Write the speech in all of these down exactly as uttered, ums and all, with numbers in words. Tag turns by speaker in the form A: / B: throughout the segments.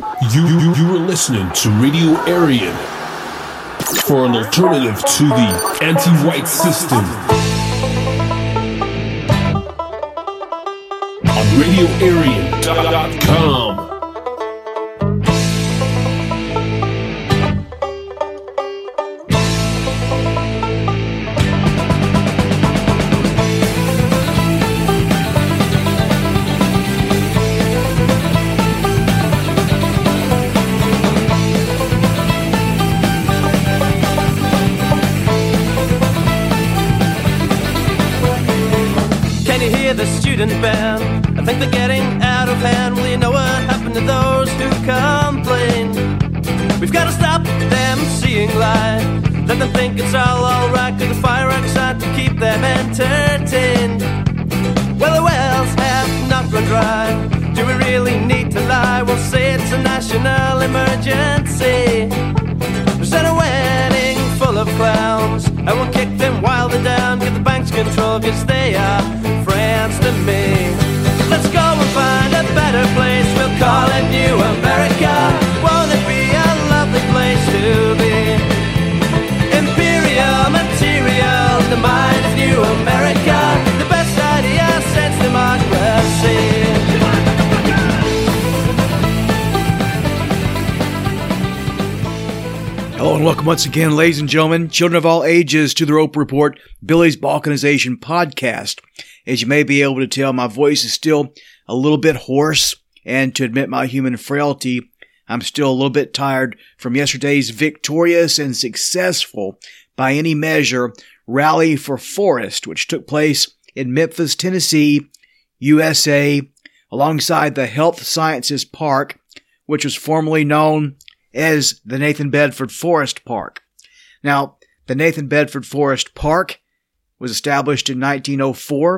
A: You, you, you are listening to Radio Aryan for an alternative to the anti-white system on radio aryan dot com.
B: The student band, I think they're getting out of hand. Well, you know what happened to those who complain? We've got to stop them seeing light, let them think it's all alright, cause the fire outside to keep them entertained. Well, the wells have not run dry. Do we really need to lie? We'll say it's a national emergency. We'll send a wedding full of clowns, and we'll kick them while they're down, get the bank's control, cause they are friends to me. Let's go and find a better place, we'll call it New America. Won't it be a lovely place to be? Imperial material, the mind of New America, the best idea since democracy.
C: Hello and welcome once again, ladies and gentlemen, children of all ages, to the Rope Report, Billy's Balkanization podcast. As you may be able to tell, my voice is still a little bit hoarse, and to admit my human frailty, I'm still a little bit tired from yesterday's victorious and successful, by any measure, Rally for Forest, which took place in Memphis, Tennessee, U S A, alongside the Health Sciences Park, which was formerly known as the Nathan Bedford Forest Park. Now, the Nathan Bedford Forest Park was established in nineteen oh four.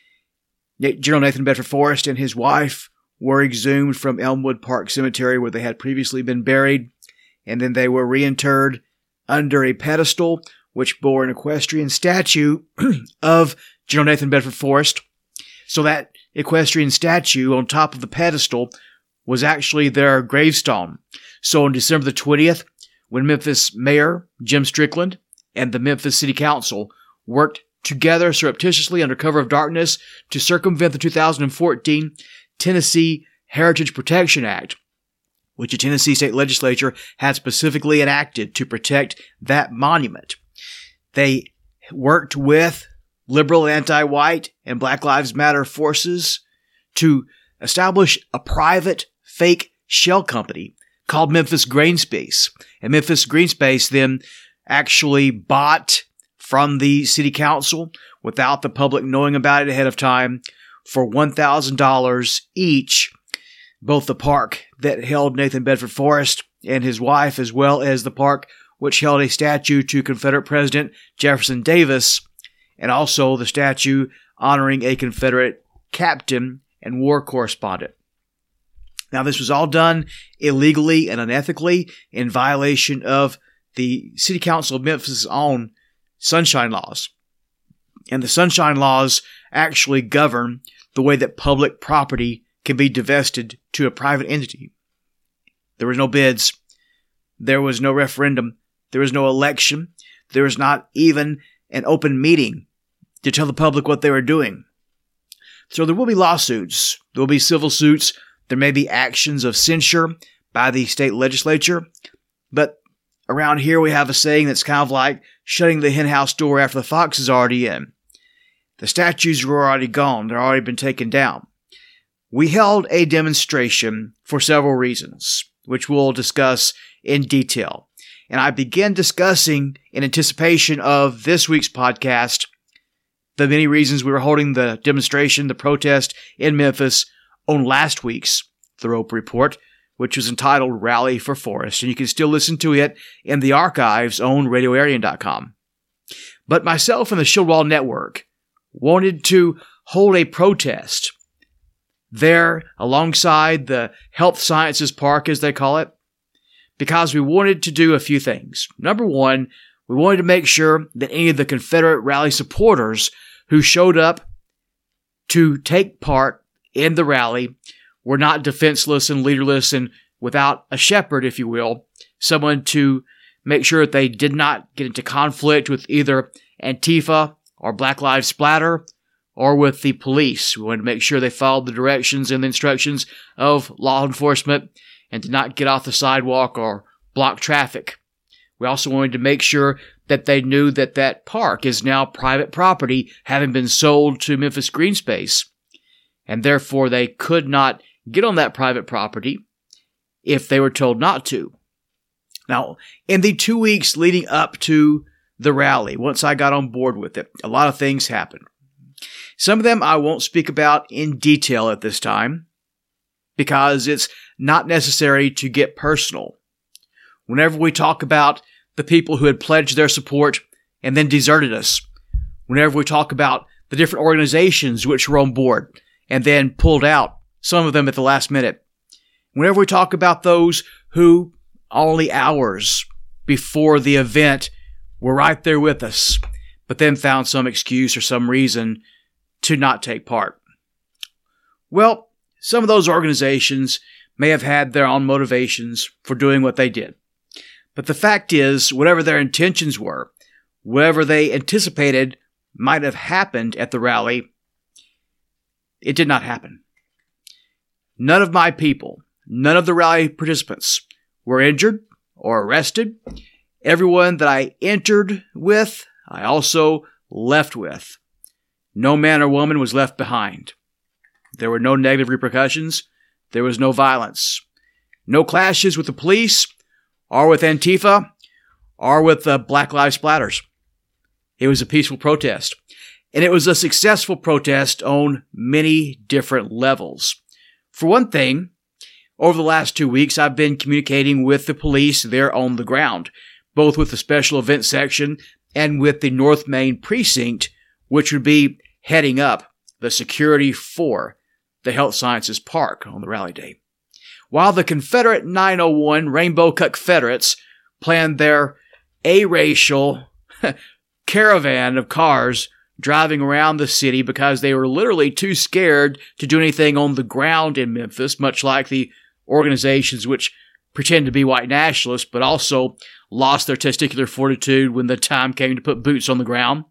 C: General Nathan Bedford Forrest and his wife were exhumed from Elmwood Park Cemetery, where they had previously been buried, and then they were reinterred under a pedestal which bore an equestrian statue of General Nathan Bedford Forrest. So that equestrian statue on top of the pedestal was actually their gravestone. So on December the twentieth, when Memphis Mayor Jim Strickland and the Memphis City Council worked together surreptitiously under cover of darkness to circumvent the two thousand fourteen Tennessee Heritage Protection Act, which the Tennessee State Legislature had specifically enacted to protect that monument. They worked with liberal, anti-white, and Black Lives Matter forces to establish a private fake shell company called Memphis Greenspace. And Memphis Greenspace then actually bought from the city council, without the public knowing about it ahead of time, for one thousand dollars each, both the park that held Nathan Bedford Forrest and his wife, as well as the park which held a statue to Confederate President Jefferson Davis, and also the statue honoring a Confederate captain and war correspondent. Now, this was all done illegally and unethically in violation of the City Council of Memphis' own Sunshine Laws. And the Sunshine Laws actually govern the way that public property can be divested to a private entity. There was no bids. There was no referendum. There was no election. There was not even an open meeting to tell the public what they were doing. So there will be lawsuits. There will be civil suits. There may be actions of censure by the state legislature. But around here we have a saying that's kind of like shutting the henhouse door after the fox is already in. The statues were already gone. They're already been taken down. We held a demonstration for several reasons, which we'll discuss in detail. And I began discussing, in anticipation of this week's podcast, the many reasons we were holding the demonstration, the protest in Memphis, on last week's The Rope Report, which was entitled Rally for Forest, and you can still listen to it in the archives on radio aryan dot com. But myself and the Shieldwall Network wanted to hold a protest there alongside the Health Sciences Park, as they call it, because we wanted to do a few things. Number one, we wanted to make sure that any of the Confederate rally supporters who showed up to take part in the rally were not defenseless and leaderless and without a shepherd, if you will, someone to make sure that they did not get into conflict with either Antifa or Black Lives Splatter or with the police. We wanted to make sure they followed the directions and the instructions of law enforcement and did not get off the sidewalk or block traffic. We also wanted to make sure that they knew that that park is now private property, having been sold to Memphis Green Space, and therefore they could not get on that private property if they were told not to. Now, in the two weeks leading up to the rally, once I got on board with it, a lot of things happened. Some of them I won't speak about in detail at this time because it's not necessary to get personal. Whenever we talk about the people who had pledged their support and then deserted us, whenever we talk about the different organizations which were on board and then pulled out, some of them at the last minute, whenever we talk about those who only hours before the event were right there with us, but then found some excuse or some reason to not take part. Well, some of those organizations may have had their own motivations for doing what they did. But the fact is, whatever their intentions were, whatever they anticipated might have happened at the rally, it did not happen. None of my people, none of the rally participants were injured or arrested. Everyone that I entered with, I also left with. No man or woman was left behind. There were no negative repercussions. There was no violence. No clashes with the police, or with Antifa, or with the Black Lives Splatters. It was a peaceful protest. And it was a successful protest on many different levels. For one thing, over the last two weeks, I've been communicating with the police there on the ground, both with the Special Events Section and with the North Main Precinct, which would be heading up the security for the Health Sciences Park on the rally day. While the Confederate nine oh one Rainbow Confederates planned their a-racial caravan of cars driving around the city because they were literally too scared to do anything on the ground in Memphis, much like the organizations which pretend to be white nationalists but also lost their testicular fortitude when the time came to put boots on the ground.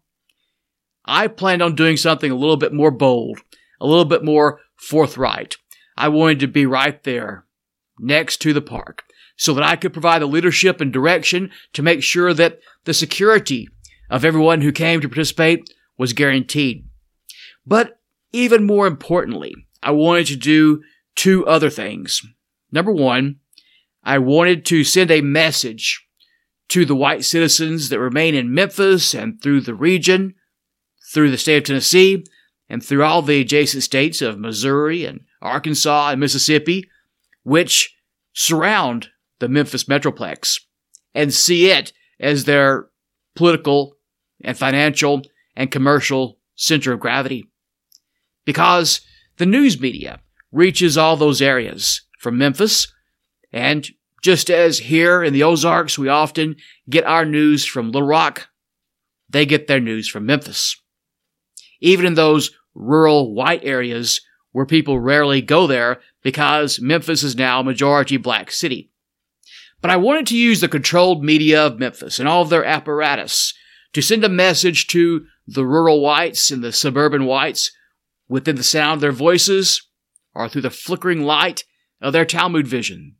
C: I planned on doing something a little bit more bold, a little bit more forthright. I wanted to be right there, next to the park, so that I could provide the leadership and direction to make sure that the security of everyone who came to participate was guaranteed. But even more importantly, I wanted to do two other things. Number one, I wanted to send a message to the white citizens that remain in Memphis and through the region, through the state of Tennessee, and through all the adjacent states of Missouri and Arkansas and Mississippi, which surround the Memphis Metroplex and see it as their political and financial and commercial center of gravity. Because the news media reaches all those areas from Memphis, and just as here in the Ozarks we often get our news from Little Rock, they get their news from Memphis. Even in those rural white areas where people rarely go there because Memphis is now a majority black city. But I wanted to use the controlled media of Memphis and all of their apparatus to send a message to the rural whites and the suburban whites within the sound of their voices or through the flickering light of their Talmud vision.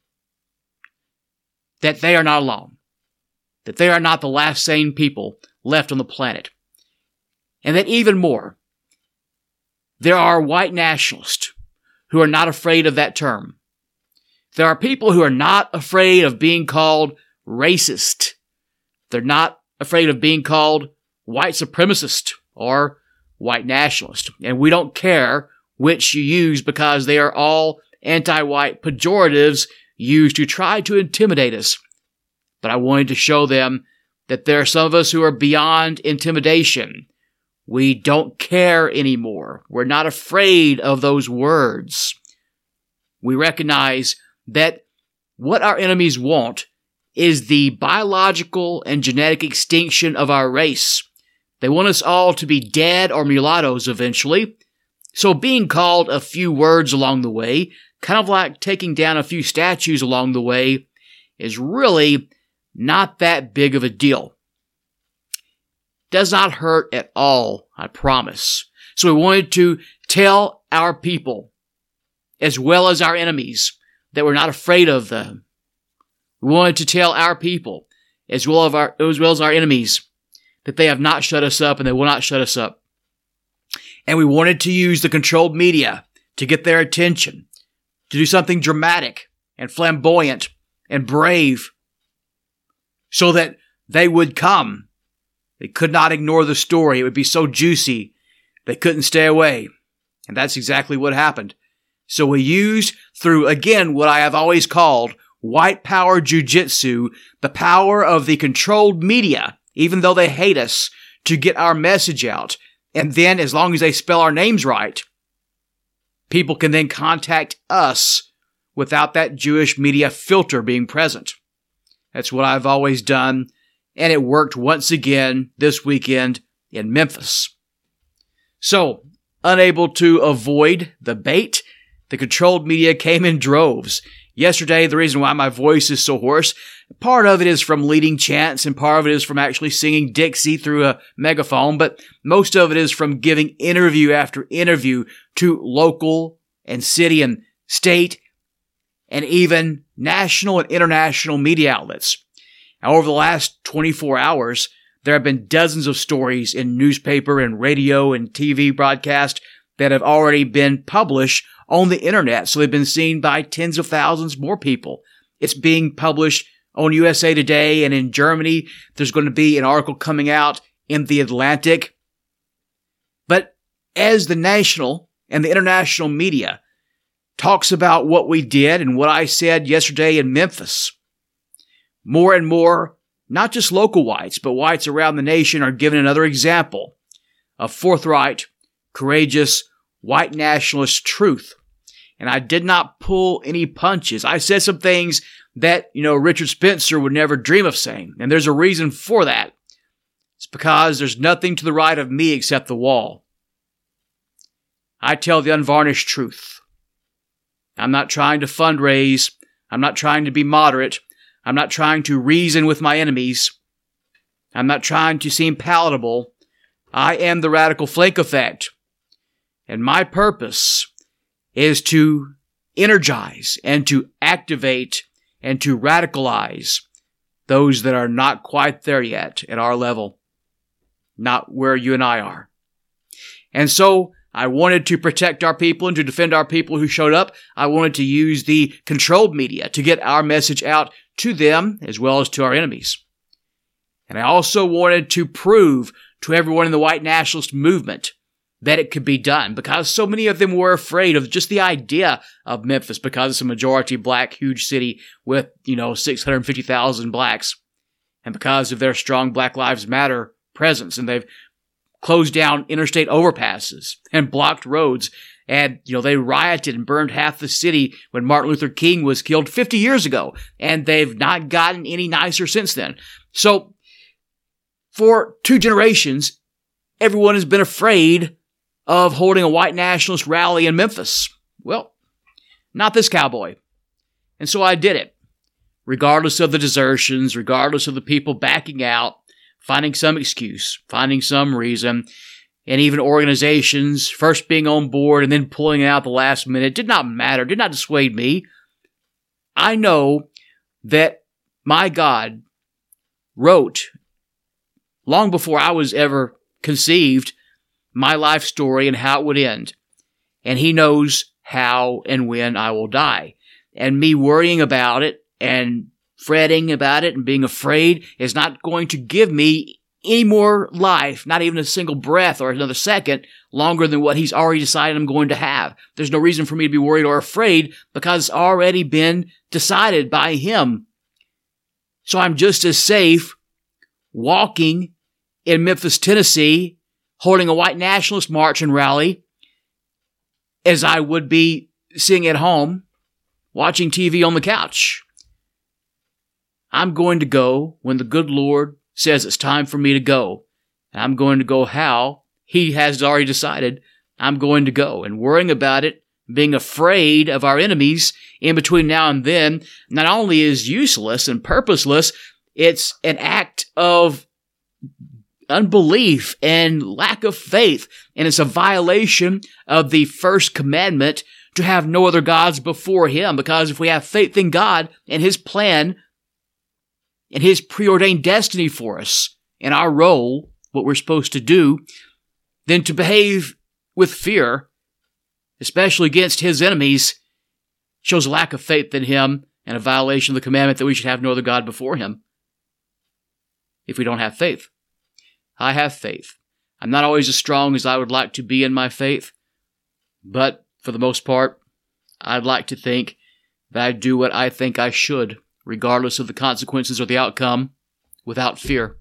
C: That they are not alone. That they are not the last sane people left on the planet. And that even more, there are white nationalists who are not afraid of that term. There are people who are not afraid of being called racist. They're not afraid of being called white supremacist or white nationalist. And we don't care which you use because they are all anti-white pejoratives used to try to intimidate us. But I wanted to show them that there are some of us who are beyond intimidation. We don't care anymore. We're not afraid of those words. We recognize that what our enemies want is the biological and genetic extinction of our race. They want us all to be dead or mulattoes eventually. So being called a few words along the way kind of like taking down a few statues along the way, is really not that big of a deal. Does not hurt at all, I promise. So we wanted to tell our people, as well as our enemies, that we're not afraid of them. We wanted to tell our people, as well as our, as well as our enemies, that they have not shut us up and they will not shut us up. And we wanted to use the controlled media to get their attention, to do something dramatic and flamboyant and brave, so that they would come. They could not ignore the story. It would be so juicy, they couldn't stay away. And that's exactly what happened. So we used, through, again, what I have always called white power jujitsu, the power of the controlled media, even though they hate us, to get our message out. And then, as long as they spell our names right, people can then contact us without that Jewish media filter being present. That's what I've always done, and it worked once again this weekend in Memphis. So, unable to avoid the bait, the controlled media came in droves. Yesterday, the reason why my voice is so hoarse, part of it is from leading chants and part of it is from actually singing Dixie through a megaphone, but most of it is from giving interview after interview to local and city and state and even national and international media outlets. Now, over the last twenty-four hours, there have been dozens of stories in newspaper and radio and T V broadcast that have already been published on the internet, so they've been seen by tens of thousands more people. It's being published on U S A Today, and in Germany, there's going to be an article coming out in The Atlantic. But as the national and the international media talks about what we did and what I said yesterday in Memphis, more and more, not just local whites, but whites around the nation are given another example of forthright, courageous, white nationalist truth. And I did not pull any punches. I said some things that, you know, Richard Spencer would never dream of saying. And there's a reason for that. It's because there's nothing to the right of me except the wall. I tell the unvarnished truth. I'm not trying to fundraise. I'm not trying to be moderate. I'm not trying to reason with my enemies. I'm not trying to seem palatable. I am the radical flake effect. And my purpose is to energize and to activate and to radicalize those that are not quite there yet at our level, not where you and I are. And so I wanted to protect our people and to defend our people who showed up. I wanted to use the controlled media to get our message out to them as well as to our enemies. And I also wanted to prove to everyone in the white nationalist movement that it could be done, because so many of them were afraid of just the idea of Memphis, because it's a majority black, huge city with, you know, six hundred fifty thousand blacks, and because of their strong Black Lives Matter presence, and they've closed down interstate overpasses and blocked roads, and, you know, they rioted and burned half the city when Martin Luther King was killed fifty years ago, and they've not gotten any nicer since then. So, for two generations, everyone has been afraid of holding a white nationalist rally in Memphis. Well, not this cowboy. And so I did it. Regardless of the desertions, regardless of the people backing out, finding some excuse, finding some reason, and even organizations first being on board and then pulling out the last minute, did not matter, did not dissuade me. I know that my God wrote, long before I was ever conceived, my life story and how it would end. And he knows how and when I will die. And me worrying about it and fretting about it and being afraid is not going to give me any more life, not even a single breath or another second longer than what he's already decided I'm going to have. There's no reason for me to be worried or afraid because it's already been decided by him. So I'm just as safe walking in Memphis, Tennessee, holding a white nationalist march and rally as I would be sitting at home watching T V on the couch. I'm going to go when the good Lord says it's time for me to go. And I'm going to go how he has already decided I'm going to go. And worrying about it being afraid of our enemies in between now and then, not only is useless and purposeless, it's an act of unbelief and lack of faith, and it's a violation of the first commandment to have no other gods before Him, because if we have faith in God and His plan and His preordained destiny for us and our role, what we're supposed to do, then to behave with fear, especially against His enemies, shows a lack of faith in Him and a violation of the commandment that we should have no other God before Him if we don't have faith. I have faith. I'm not always as strong as I would like to be in my faith, but for the most part, I'd like to think that I do what I think I should, regardless of the consequences or the outcome, without fear.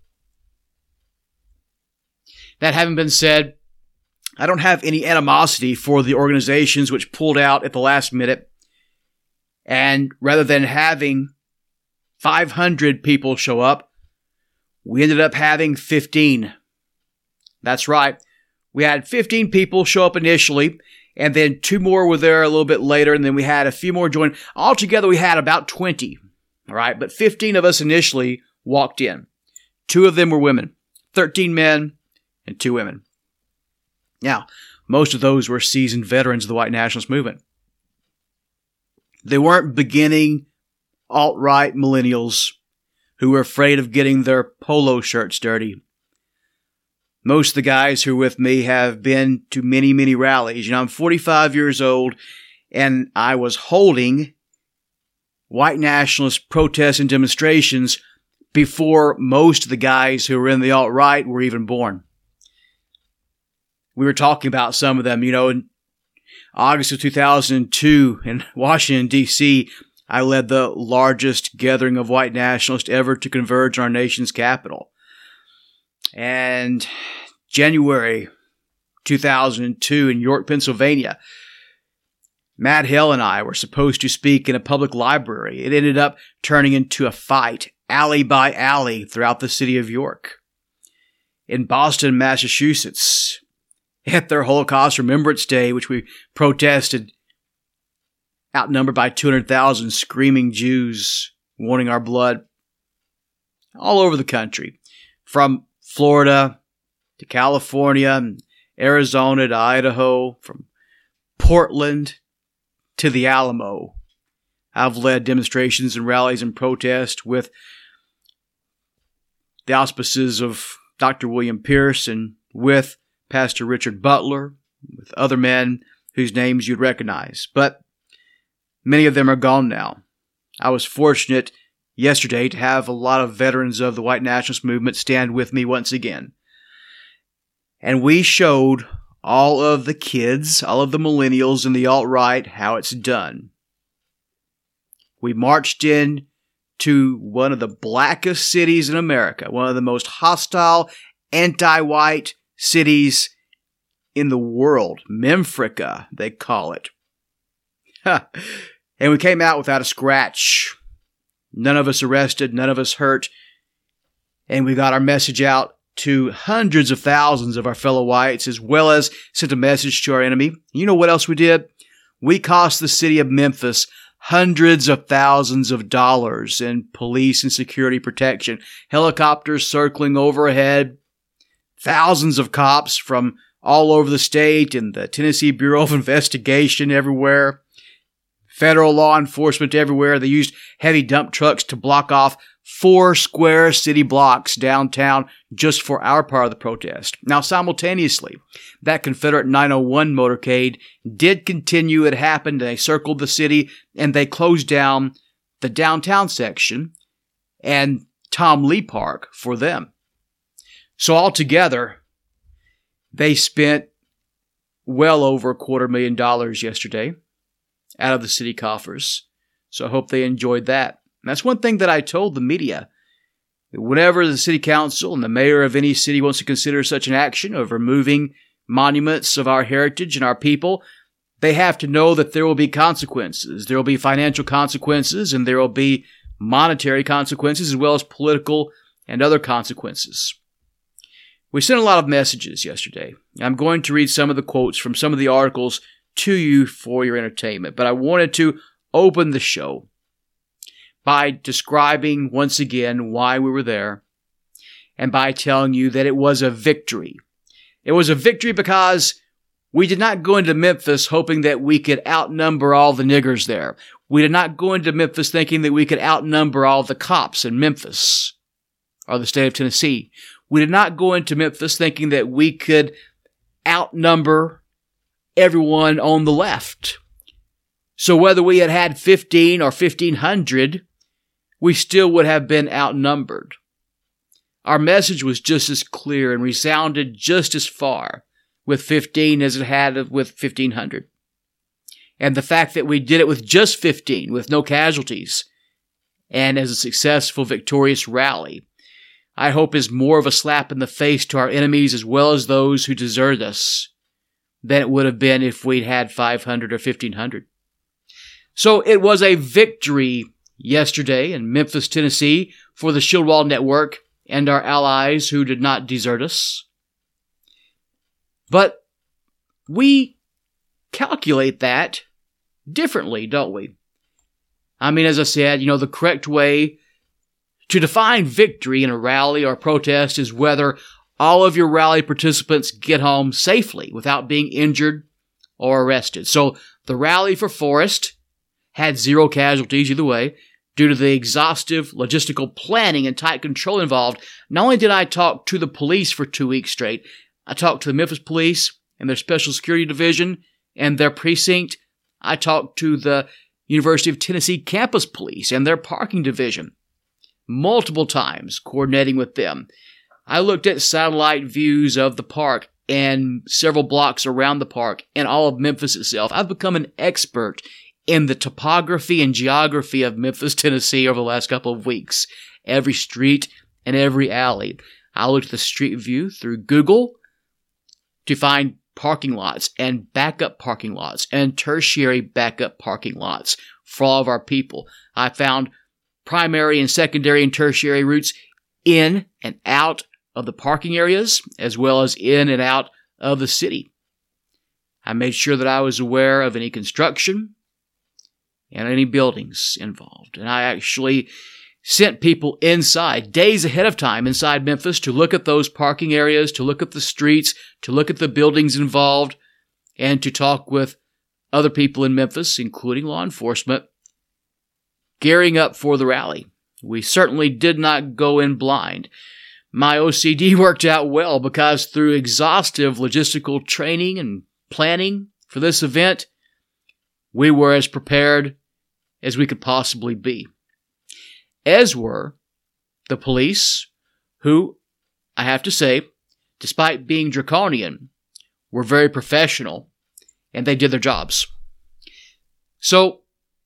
C: That having been said, I don't have any animosity for the organizations which pulled out at the last minute, and rather than having five hundred people show up, we ended up having fifteen. That's right. We had fifteen people show up initially, and then two more were there a little bit later, and then we had a few more join. Altogether, we had about twenty. All right, but fifteen of us initially walked in. Two of them were women, thirteen men, and two women. Now, most of those were seasoned veterans of the white nationalist movement. They weren't beginning alt-right millennials who were afraid of getting their polo shirts dirty. Most of the guys who are with me have been to many, many rallies. You know, I'm forty-five years old, and I was holding white nationalist protests and demonstrations before most of the guys who were in the alt-right were even born. We were talking about some of them, you know, in August of two thousand two in Washington, D C, I led the largest gathering of white nationalists ever to converge on our nation's capital. And January two thousand two in York, Pennsylvania, Matt Hill and I were supposed to speak in a public library. It ended up turning into a fight, alley by alley, throughout the city of York. In Boston, Massachusetts, at their Holocaust Remembrance Day, which we protested, outnumbered by two hundred thousand screaming Jews wanting our blood. All over the country, from Florida to California, Arizona to Idaho, from Portland to the Alamo. I've led demonstrations and rallies and protests with the auspices of Doctor William Pierce and with Pastor Richard Butler, with other men whose names you'd recognize. But many of them are gone now. I was fortunate yesterday to have a lot of veterans of the white nationalist movement stand with me once again. And we showed all of the kids, all of the millennials and the alt-right how it's done. We marched in to one of the blackest cities in America, one of the most hostile, anti-white cities in the world. Memphrica, they call it. And we came out without a scratch. None of us arrested, none of us hurt. And we got our message out to hundreds of thousands of our fellow whites, as well as sent a message to our enemy. You know what else we did? We cost the city of Memphis hundreds of thousands of dollars in police and security protection. Helicopters circling overhead. Thousands of cops from all over the state and the Tennessee Bureau of Investigation everywhere. Federal law enforcement everywhere. They used heavy dump trucks to block off four square city blocks downtown just for our part of the protest. Now, simultaneously, that Confederate nine oh one motorcade did continue. It happened. They circled the city and they closed down the downtown section and Tom Lee Park for them. So altogether, they spent well over a quarter million dollars yesterday out of the city coffers. So I hope they enjoyed that. And that's one thing that I told the media. Whenever the city council and the mayor of any city wants to consider such an action of removing monuments of our heritage and our people, they have to know that there will be consequences. There will be financial consequences and there will be monetary consequences as well as political and other consequences. We sent a lot of messages yesterday. I'm going to read some of the quotes from some of the articles to you for your entertainment. But I wanted to open the show by describing once again why we were there and by telling you that it was a victory. It was a victory because we did not go into Memphis hoping that we could outnumber all the niggers there. We did not go into Memphis thinking that we could outnumber all the cops in Memphis or the state of Tennessee. We did not go into Memphis thinking that we could outnumber everyone on the left. So whether we had had fifteen or fifteen hundred, we still would have been outnumbered. Our message was just as clear and resounded just as far with fifteen as it had with fifteen hundred. And the fact that we did it with just fifteen, with no casualties, and as a successful, victorious rally, I hope is more of a slap in the face to our enemies as well as those who desert us than it would have been if we'd had five hundred or fifteen hundred. So it was a victory yesterday in Memphis, Tennessee for the Shield Wall Network and our allies who did not desert us. But we calculate that differently, don't we? I mean, as I said, you know, the correct way to define victory in a rally or protest is whether all of your rally participants get home safely without being injured or arrested. So the rally for Forrest had zero casualties either way due to the exhaustive logistical planning and tight control involved. Not only did I talk to the police for two weeks straight, I talked to the Memphis Police and their Special Security Division and their precinct. I talked to the University of Tennessee Campus Police and their parking division multiple times, coordinating with them. I looked at satellite views of the park and several blocks around the park and all of Memphis itself. I've become an expert in the topography and geography of Memphis, Tennessee over the last couple of weeks. Every street and every alley. I looked at the street view through Google to find parking lots and backup parking lots and tertiary backup parking lots for all of our people. I found primary and secondary and tertiary routes in and out of the parking areas as well as in and out of the city. I made sure that I was aware of any construction and any buildings involved. And I actually sent people inside, days ahead of time, inside Memphis to look at those parking areas, to look at the streets, to look at the buildings involved, and to talk with other people in Memphis, including law enforcement, gearing up for the rally. We certainly did not go in blind. My O C D worked out well because through exhaustive logistical training and planning for this event, we were as prepared as we could possibly be. As were the police, who, I have to say, despite being draconian, were very professional, and they did their jobs. So,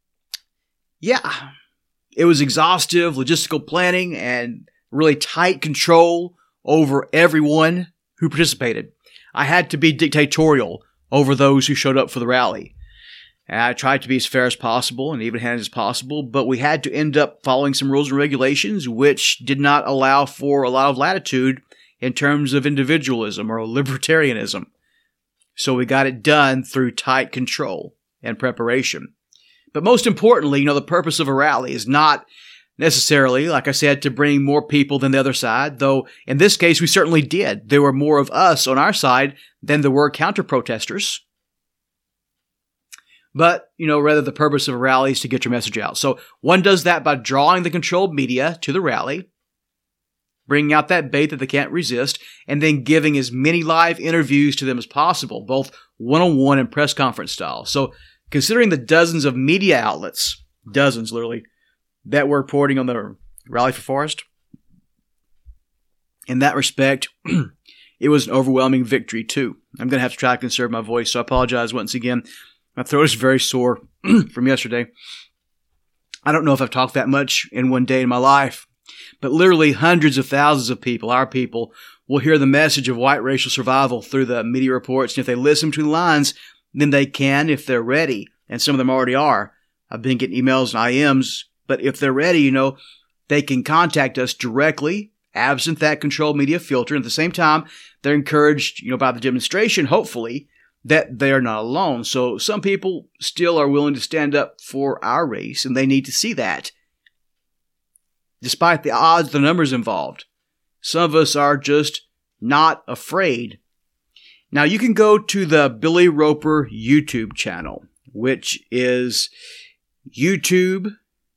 C: yeah, it was exhaustive logistical planning and really tight control over everyone who participated. I had to be dictatorial over those who showed up for the rally. And I tried to be as fair as possible and even-handed as possible, but we had to end up following some rules and regulations which did not allow for a lot of latitude in terms of individualism or libertarianism. So we got it done through tight control and preparation. But most importantly, you know, the purpose of a rally is not necessarily, like I said, to bring more people than the other side, though in this case we certainly did. There were more of us on our side than there were counter-protesters. But, you know, rather the purpose of a rally is to get your message out. So one does that by drawing the controlled media to the rally, bringing out that bait that they can't resist, and then giving as many live interviews to them as possible, both one-on-one and press conference style. So considering the dozens of media outlets, dozens literally, that were reporting on the Rally for Forrest, in that respect, it was an overwhelming victory too. I'm going to have to try to conserve my voice, so I apologize once again. My throat is very sore from yesterday. I don't know if I've talked that much in one day in my life, but literally hundreds of thousands of people, our people, will hear the message of white racial survival through the media reports. And if they listen between the lines, then they can, if they're ready. And some of them already are. I've been getting emails and I Ms, but if they're ready, you know, they can contact us directly, absent that controlled media filter. And at the same time, they're encouraged, you know, by the demonstration, hopefully, that they are not alone. So some people still are willing to stand up for our race, and they need to see that. Despite the odds, the numbers involved, some of us are just not afraid. Now, you can go to the Billy Roper YouTube channel, which is YouTube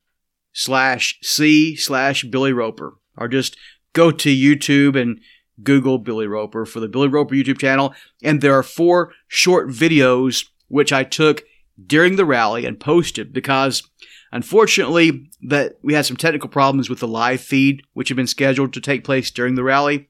C: slash C slash Billy Roper, or just go to YouTube and Google Billy Roper for the Billy Roper YouTube channel, and there are four short videos which I took during the rally and posted because, unfortunately, that we had some technical problems with the live feed, which had been scheduled to take place during the rally.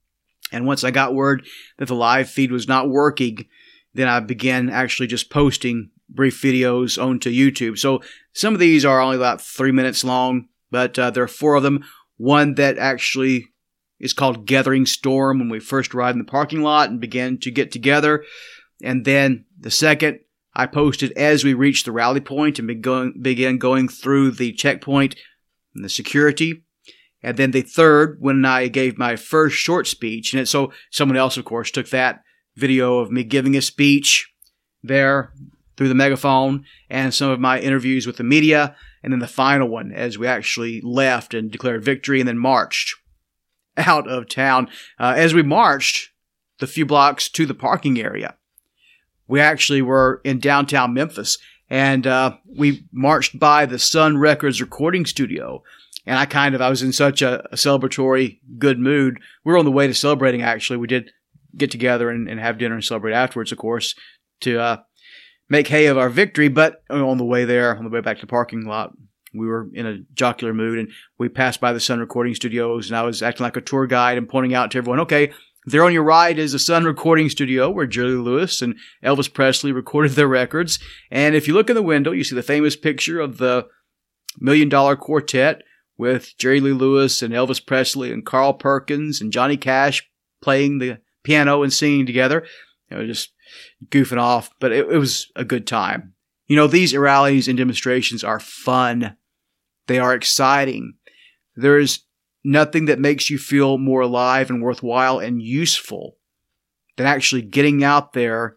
C: And once I got word that the live feed was not working, then I began actually just posting brief videos onto YouTube. So some of these are only about three minutes long, but uh, there are four of them. One that actually is called Gathering Storm, when we first arrived in the parking lot and began to get together. And then the second I posted as we reached the rally point and began, began going through the checkpoint and the security. And then the third, when I gave my first short speech. And it, so someone else, of course, took that video of me giving a speech there through the megaphone and some of my interviews with the media. And then the final one as we actually left and declared victory and then marched out of town. Uh, as we marched the few blocks to the parking area, we actually were in downtown Memphis, and uh, we marched by the Sun Records recording studio. And I kind of, I was in such a, a celebratory, good mood. We were on the way to celebrating, actually. We did get together and, and have dinner and celebrate afterwards, of course, to uh, make hay of our victory. But on the way there, on the way back to the parking lot, we were in a jocular mood, and we passed by the Sun Recording Studios, and I was acting like a tour guide and pointing out to everyone, okay, there on your right is the Sun Recording Studio where Jerry Lee Lewis and Elvis Presley recorded their records. And if you look in the window, you see the famous picture of the Million Dollar Quartet with Jerry Lee Lewis and Elvis Presley and Carl Perkins and Johnny Cash playing the piano and singing together. You know, just goofing off, but it, it was a good time. You know, these rallies and demonstrations are fun. They are exciting. There is nothing that makes you feel more alive and worthwhile and useful than actually getting out there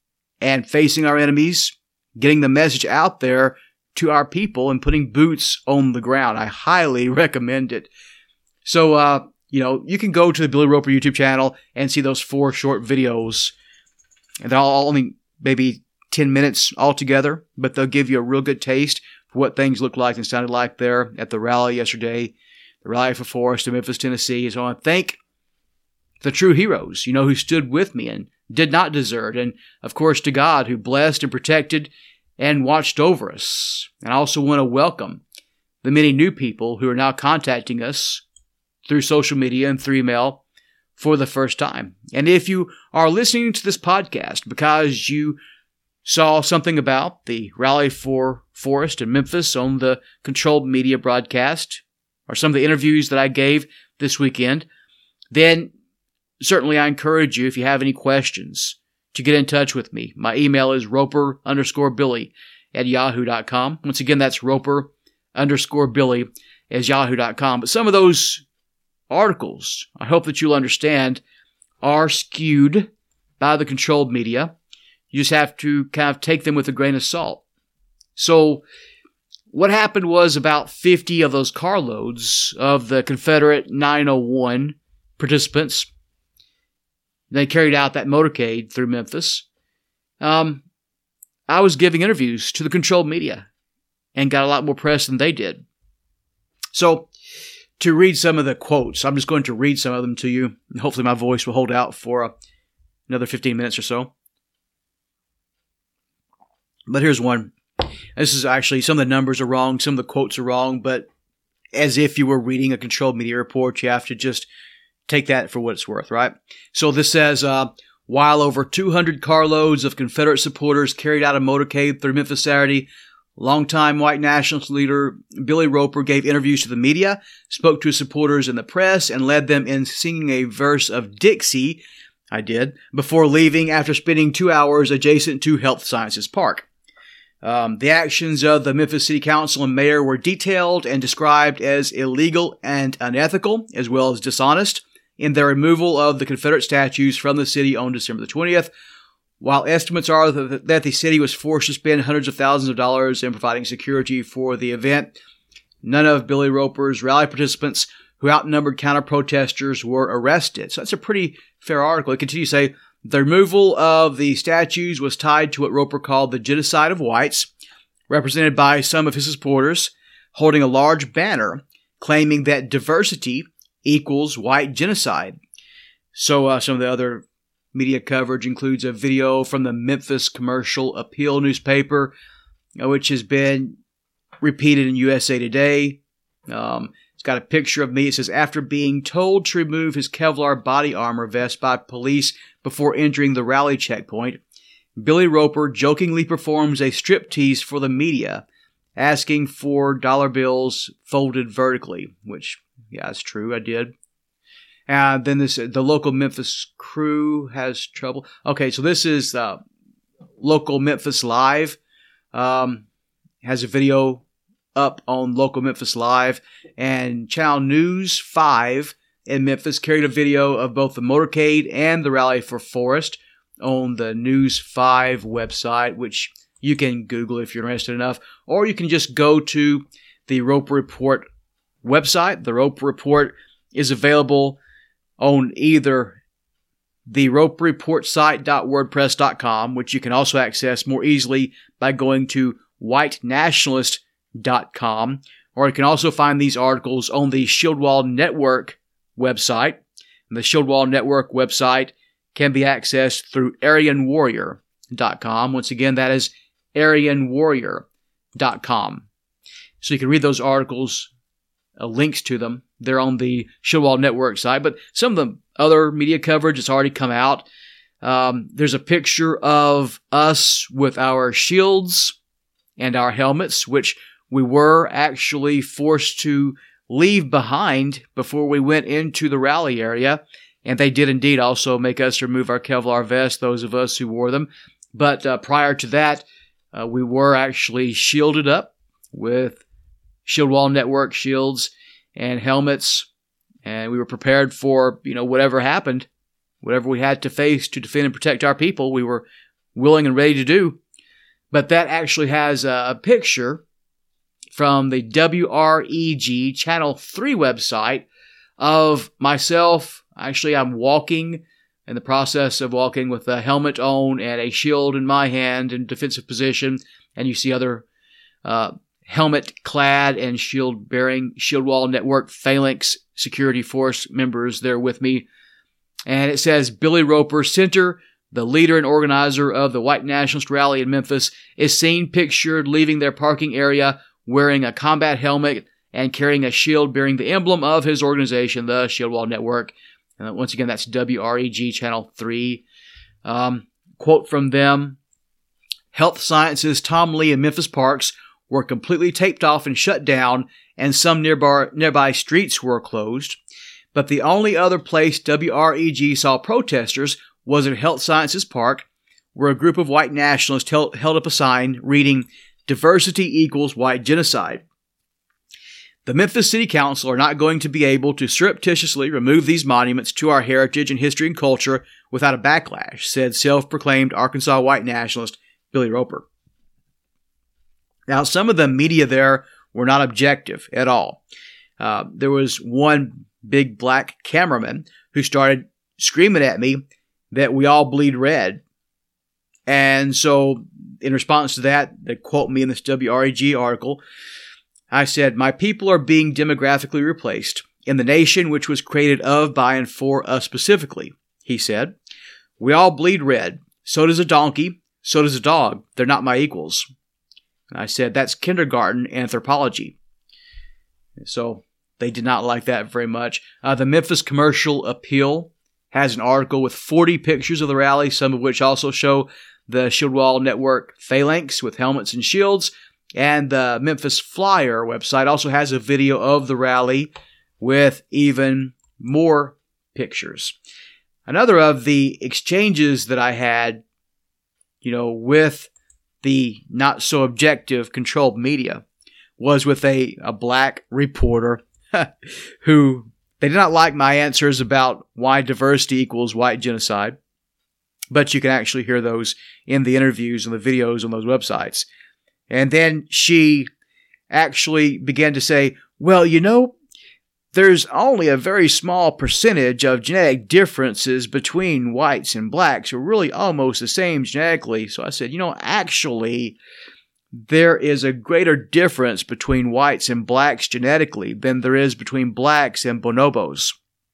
C: and facing our enemies, getting the message out there to our people and putting boots on the ground. I highly recommend it. So, uh, you know, you can go to the Billy Roper YouTube channel and see those four short videos. And they're all only maybe ten minutes altogether, but they'll give you a real good taste for what things looked like and sounded like there at the rally yesterday, the Rally for Forest in Memphis, Tennessee. So I want to thank the true heroes, you know, who stood with me and did not desert. And, of course, to God, who blessed and protected and watched over us. And I also want to welcome the many new people who are now contacting us through social media and through email for the first time. And if you are listening to this podcast because you saw something about the Rally for Forest in Memphis on the Controlled Media broadcast, or some of the interviews that I gave this weekend, then certainly I encourage you, if you have any questions, to get in touch with me. My email is roper underscore billy at yahoo dot com. Once again, that's roper underscore billy at yahoo dot com. But some of those articles, I hope that you'll understand, are skewed by the controlled media. You just have to kind of take them with a grain of salt. So what happened was about fifty of those carloads of the Confederate nine oh one participants, they carried out that motorcade through Memphis. Um, I was giving interviews to the controlled media and got a lot more press than they did. So to read some of the quotes, I'm just going to read some of them to you, and hopefully my voice will hold out for uh, another fifteen minutes or so. But here's one. This is actually, some of the numbers are wrong, some of the quotes are wrong, but as if you were reading a controlled media report, you have to just take that for what it's worth, right? So this says, uh, while over two hundred carloads of Confederate supporters carried out a motorcade through Memphis Saturday, longtime white nationalist leader Billy Roper gave interviews to the media, spoke to his supporters in the press, and led them in singing a verse of Dixie, I did, before leaving after spending two hours adjacent to Health Sciences Park. Um, the actions of the Memphis City Council and mayor were detailed and described as illegal and unethical, as well as dishonest, in their removal of the Confederate statues from the city on December the twentieth, While estimates are that the city was forced to spend hundreds of thousands of dollars in providing security for the event, none of Billy Roper's rally participants who outnumbered counter-protesters were arrested. So that's a pretty fair article. It continues to say, the removal of the statues was tied to what Roper called the genocide of whites, represented by some of his supporters holding a large banner claiming that diversity equals white genocide. So uh, some of the other media coverage includes a video from the Memphis Commercial Appeal newspaper, uh, which has been repeated in U S A Today. Um, it's got a picture of me. It says, after being told to remove his Kevlar body armor vest by police before entering the rally checkpoint, Billy Roper jokingly performs a striptease for the media, asking for dollar bills folded vertically, which, yeah, it's true, I did. And then this, the local Memphis crew has trouble. Okay, so this is uh, local Memphis Live. Um, has a video up on local Memphis Live. And Channel News five in Memphis carried a video of both the motorcade and the rally for Forrest on the News five website, which you can Google if you're interested enough. Or you can just go to the Roper Report website. The Roper Report is available on either the roper report site dot wordpress dot com, which you can also access more easily by going to white nationalist dot com, or you can also find these articles on the Shieldwall Network website. And the Shieldwall Network website can be accessed through aryan warrior dot com. Once again, that is aryan warrior dot com. So you can read those articles, uh, links to them. They're on the Shieldwall Network site, but some of the other media coverage has already come out. Um, there's a picture of us with our shields and our helmets, which we were actually forced to leave behind before we went into the rally area. And they did indeed also make us remove our Kevlar vests, those of us who wore them. But uh, prior to that, uh, we were actually shielded up with Shieldwall Network shields and helmets, and we were prepared for, you know, whatever happened, whatever we had to face to defend and protect our people, we were willing and ready to do. But that actually has a picture from the W R E G Channel three website of myself. Actually, I'm walking, in the process of walking with a helmet on and a shield in my hand in defensive position, and you see other uh, helmet-clad and shield-bearing Shieldwall Network Phalanx Security Force members there with me. And it says, Billy Roper, Center, the leader and organizer of the White Nationalist Rally in Memphis, is seen pictured leaving their parking area wearing a combat helmet and carrying a shield bearing the emblem of his organization, the Shieldwall Network. And once again, that's W R E G Channel three. Um, quote from them, Health Sciences Tom Lee and Memphis Parks were completely taped off and shut down, and some nearby, nearby streets were closed. But the only other place W R E G saw protesters was at Health Sciences Park, where a group of white nationalists held, held up a sign reading, Diversity equals white genocide. The Memphis City Council are not going to be able to surreptitiously remove these monuments to our heritage and history and culture without a backlash, said self-proclaimed Arkansas white nationalist Billy Roper. Now, some of the media there were not objective at all. Uh, there was one big black cameraman who started screaming at me that we all bleed red. And so, in response to that, they quote me in this W R E G article, I said, my people are being demographically replaced in the nation which was created of, by, and for us specifically, he said. We all bleed red. So does a donkey. So does a dog. They're not my equals. And I said, that's kindergarten anthropology. So they did not like that very much. Uh, the Memphis Commercial Appeal has an article with forty pictures of the rally, some of which also show the Shieldwall Network phalanx with helmets and shields. And the Memphis Flyer website also has a video of the rally with even more pictures. Another of the exchanges that I had, you know, with the not-so-objective controlled media was with a, a black reporter who, they did not like my answers about why diversity equals white genocide. but you can actually hear those in the interviews and the videos on those websites. And then she actually began to say, well, you know, there's only a very small percentage of genetic differences between whites and blacks. We're really almost the same genetically. So I said, you know, actually, there is a greater difference between whites and blacks genetically than there is between blacks and bonobos.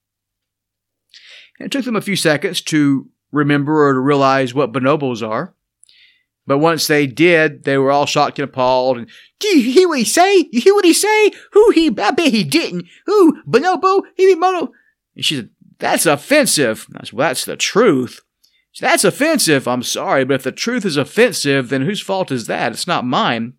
C: And it took them a few seconds to remember or to realize what bonobos are. But once they did, they were all shocked and appalled. And, do you hear what he say? You hear what he say? Who he? I bet he didn't. Who? Bonobo? He be mono? And she said, that's offensive. I said, well, that's the truth. She said, that's offensive. I'm sorry, but if the truth is offensive, then whose fault is that? It's not mine.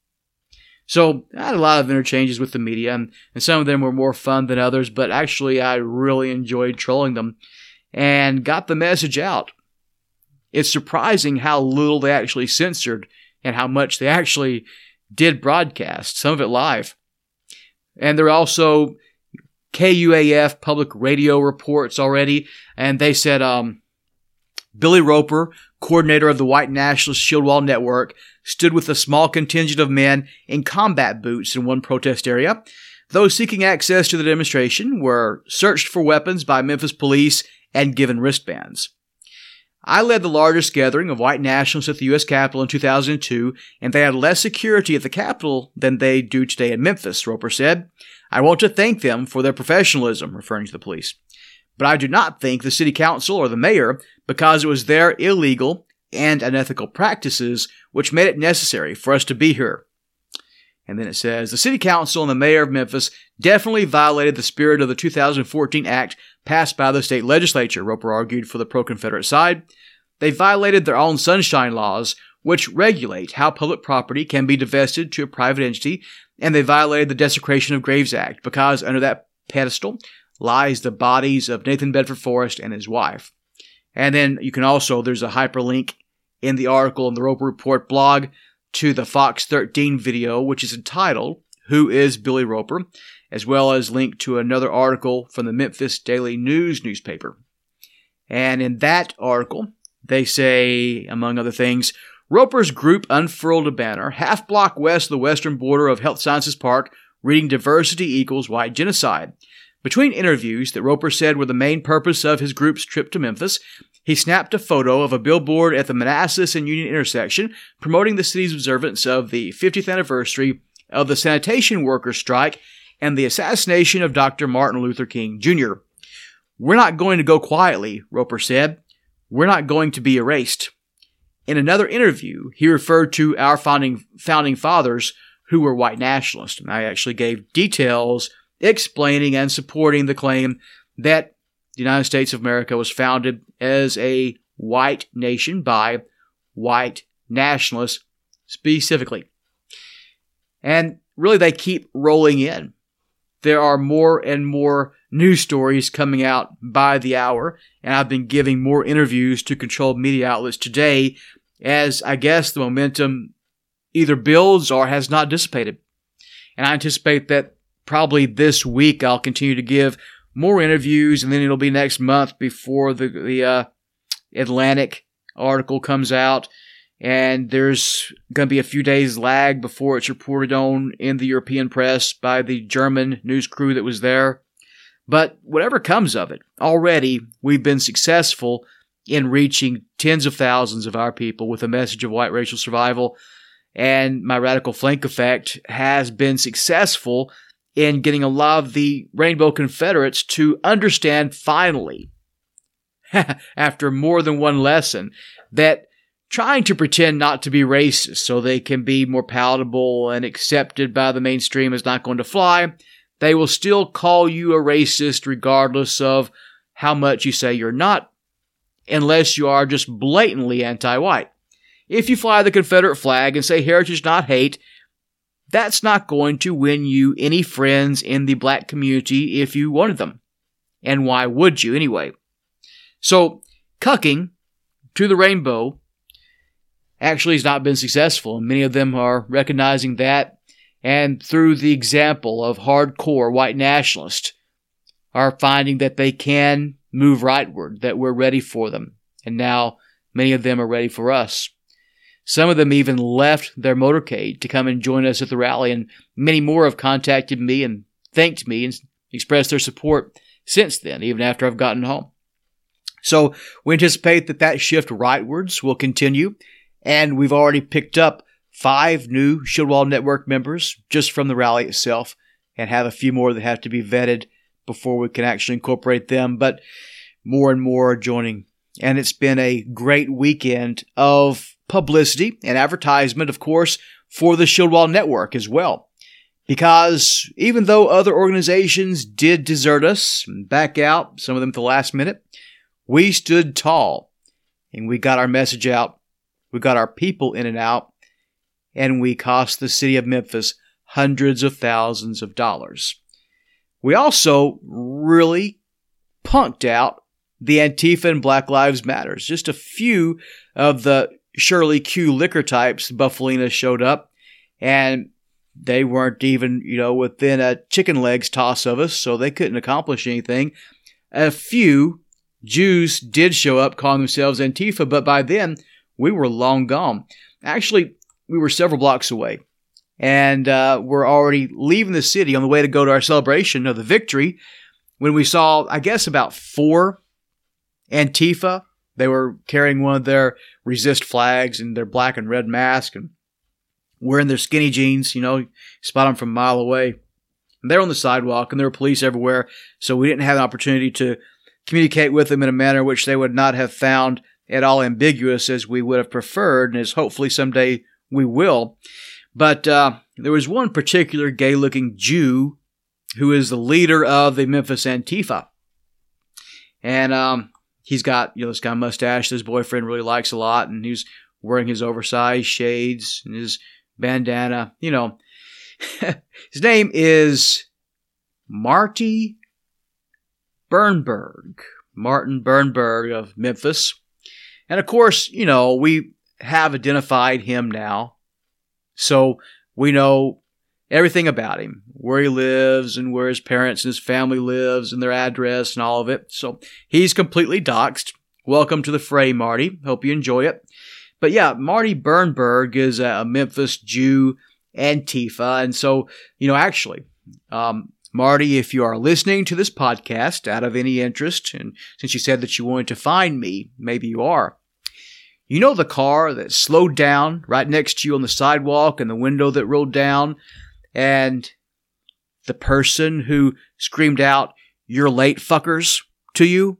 C: So I had a lot of interchanges with the media, and, and some of them were more fun than others, but actually I really enjoyed trolling them and got the message out. It's surprising how little they actually censored and how much they actually did broadcast, some of it live. And there are also K U A F public radio reports already, and they said um, Billy Roper, coordinator of the White Nationalist Shield Wall Network, stood with a small contingent of men in combat boots in one protest area. Those seeking access to the demonstration were searched for weapons by Memphis police and given wristbands. I led the largest gathering of white nationalists at the U S Capitol in two thousand two, and they had less security at the Capitol than they do today in Memphis, Roper said. I want to thank them for their professionalism, referring to the police. But I do not thank the city council or the mayor because it was their illegal and unethical practices which made it necessary for us to be here. And then it says, the city council and the mayor of Memphis definitely violated the spirit of the two thousand fourteen act passed by the state legislature, Roper argued for the pro-Confederate side. They violated their own sunshine laws, which regulate how public property can be divested to a private entity, and they violated the Desecration of Graves Act, because under that pedestal lies the bodies of Nathan Bedford Forrest and his wife. And then you can also, there's a hyperlink in the article in the Roper Report blog to the Fox thirteen video, which is entitled, Who is Billy Roper?, as well as link to another article from the Memphis Daily News newspaper. And in that article, they say, among other things, Roper's group unfurled a banner half block west of the western border of Health Sciences Park, reading Diversity Equals White Genocide. Between interviews that Roper said were the main purpose of his group's trip to Memphis, he snapped a photo of a billboard at the Manassas and Union intersection promoting the city's observance of the fiftieth anniversary of the sanitation workers' strike and the assassination of Doctor Martin Luther King Junior We're not going to go quietly, Roper said. We're not going to be erased. In another interview, he referred to our founding founding fathers who were white nationalists. And I actually gave details explaining and supporting the claim that the United States of America was founded as a white nation by white nationalists specifically. And really, they keep rolling in. There are more and more news stories coming out by the hour, and I've been giving more interviews to controlled media outlets today as I guess the momentum either builds or has not dissipated. And I anticipate that probably this week I'll continue to give more interviews, and then it'll be next month before the, the uh, Atlantic article comes out. And there's going to be a few days lag before it's reported on in the European press by the German news crew that was there. But whatever comes of it, already we've been successful in reaching tens of thousands of our people with a message of white racial survival. And my Radical Flank Effect has been successful in getting a lot of the Rainbow Confederates to understand finally, after more than one lesson, that trying to pretend not to be racist so they can be more palatable and accepted by the mainstream is not going to fly. They will still call you a racist regardless of how much you say you're not, unless you are just blatantly anti-white. If you fly the Confederate flag and say heritage not hate, that's not going to win you any friends in the black community if you wanted them. And why would you anyway? So, cucking to the rainbow actually has not been successful, and many of them are recognizing that, and through the example of hardcore white nationalists, are finding that they can move rightward, that we're ready for them. And now many of them are ready for us. Some of them even left their motorcade to come and join us at the rally, and many more have contacted me and thanked me and expressed their support since then, even after I've gotten home. So we anticipate that that shift rightwards will continue, and we've already picked up five new Shield Wall Network members just from the rally itself, and have a few more that have to be vetted before we can actually incorporate them, but more and more are joining. And it's been a great weekend of publicity and advertisement, of course, for the Shield Wall Network as well. Because even though other organizations did desert us and back out, some of them at the last minute, we stood tall and we got our message out. We got our people in and out, and we cost the city of Memphis hundreds of thousands of dollars. We also really punked out the Antifa and Black Lives Matters. Just a few of the Shirley Q liquor types, Buffalina, showed up, and they weren't even, you know, within a chicken legs toss of us, so they couldn't accomplish anything. A few Jews did show up calling themselves Antifa, but by then, we were long gone. Actually, we were several blocks away, and uh, we're already leaving the city on the way to go to our celebration of the victory when we saw, I guess, about four Antifa. They were carrying one of their resist flags and their black and red mask and wearing their skinny jeans, you know, you spot them from a mile away. And they're on the sidewalk, and there were police everywhere, so we didn't have an opportunity to communicate with them in a manner which they would not have found at all ambiguous as we would have preferred, and as hopefully someday we will. But uh, there was one particular gay-looking Jew who is the leader of the Memphis Antifa. And um, he's got, you know, this kind of mustache that his boyfriend really likes a lot, and he's wearing his oversized shades and his bandana, you know. His name is Marty Bernberg, Martin Bernberg of Memphis. And of course, you know, we have identified him now. So we know everything about him, where he lives and where his parents and his family lives and their address and all of it. So he's completely doxed. Welcome to the fray, Marty. Hope you enjoy it. But yeah, Marty Bernberg is a Memphis Jew Antifa. And so, you know, actually, um, Marty, if you are listening to this podcast out of any interest, and since you said that you wanted to find me, maybe you are, you know the car that slowed down right next to you on the sidewalk and the window that rolled down, and the person who screamed out, "You're late, fuckers," to you?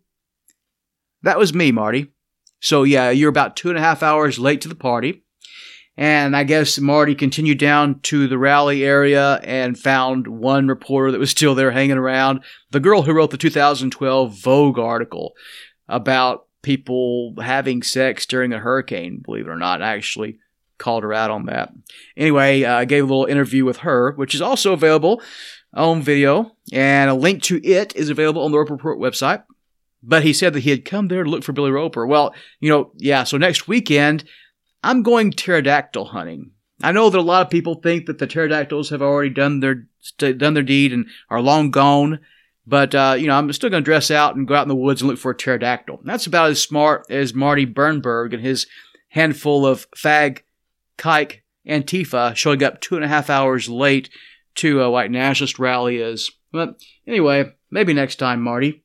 C: That was me, Marty. So yeah, you're about two and a half hours late to the party. And I guess Marty continued down to the rally area and found one reporter that was still there hanging around. The girl who wrote the two thousand twelve Vogue article about people having sex during a hurricane, believe it or not. I actually called her out on that. Anyway, uh, I gave a little interview with her, which is also available on video, and a link to it is available on the Roper Report website. But he said that he had come there to look for Billy Roper. Well, you know, yeah, so next weekend, I'm going pterodactyl hunting. I know that a lot of people think that the pterodactyls have already done their done their deed and are long gone. But, uh, you know, I'm still going to dress out and go out in the woods and look for a pterodactyl. That's about as smart as Marty Bernberg and his handful of fag, kike, Antifa showing up two and a half hours late to a white nationalist rally is. But anyway, maybe next time, Marty.